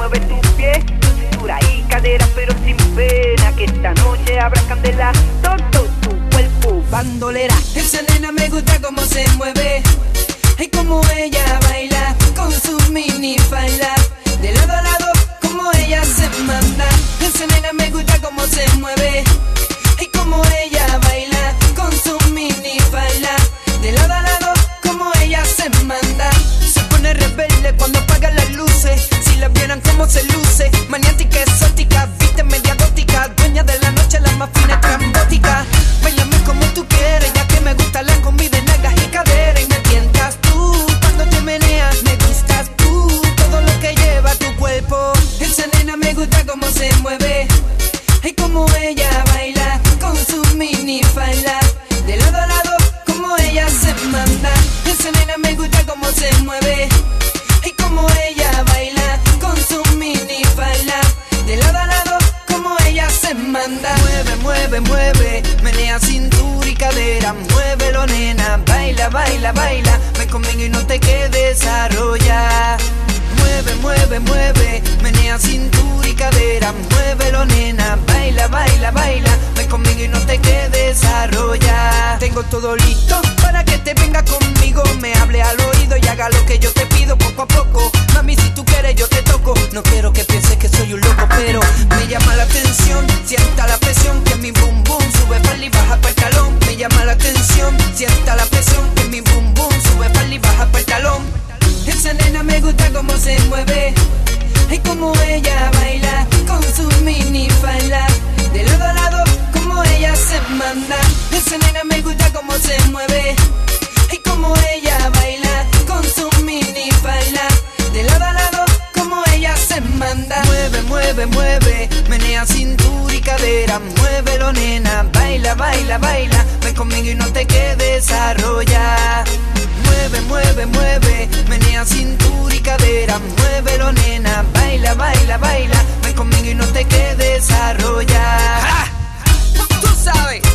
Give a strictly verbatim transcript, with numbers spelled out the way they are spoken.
mueve tu pie, tu cintura y cadera, pero sin pena, que esta noche habrá candela, todo tu cuerpo bandolera. Esa nena me gusta cómo se mueve, y como ella baila con su mini falda, de lado a lado como ella se manda. Esa nena me gusta cómo se mueve, y como ella baila con su mini falda, de lado a lado como ella se manda. Se pone rebelde cuando apaga las luces, si la vieran como se luce, maniática, exótica, viste media gótica, dueña de la noche, la más fina, estrambótica. Bailame como tú quieres, ya que me gusta la comida en nalgas y cadera, y me tientas tú cuando te meneas, me gustas tú, todo lo que lleva tu cuerpo. Esa nena me gusta cómo se mueve, y como ella baila con su mini falda, de lado a lado como ella se manda. Esa nena me gusta cómo se mueve, y como ella baila con su mini falda, de lado a lado como ella se manda. Mueve, mueve, mueve, menea cintura y cadera, muévelo nena, baila, baila, baila, ven conmigo y no te quedes, arrolla. Mueve, mueve, mueve, menea cintura y cadera, muévelo nena, baila, baila, baila, ven conmigo y no te quedes, arrolla. Tengo todo listo para que te venga conmigo, me hable al oído y haga lo que yo te pido poco a poco. Mami, si tú quieres yo te toco, no quiero que pienses que soy un loco, pero me llama la atención, sienta la presión, que mi boom boom sube para y baja para el talón. Me llama la atención, sienta la presión, que mi boom boom sube para y baja para el talón. Esa nena me gusta cómo se mueve, y como ella baila con su mini falda, de lado a lado como ella se manda. Esa nena me gusta cómo se mueve, y como ella baila con su mini falda, de lado a lado como ella se manda. Mueve, mueve, mueve, menea cintura y cadera, muévelo nena, baila, baila, baila, ven conmigo y no te quedes, arrolla. Mueve, mueve, mueve, menea cintura y cadera, muévelo nena, baila, baila, baila, ven conmigo y no te quedes, arrolla. ¡Ja! Tú sabes,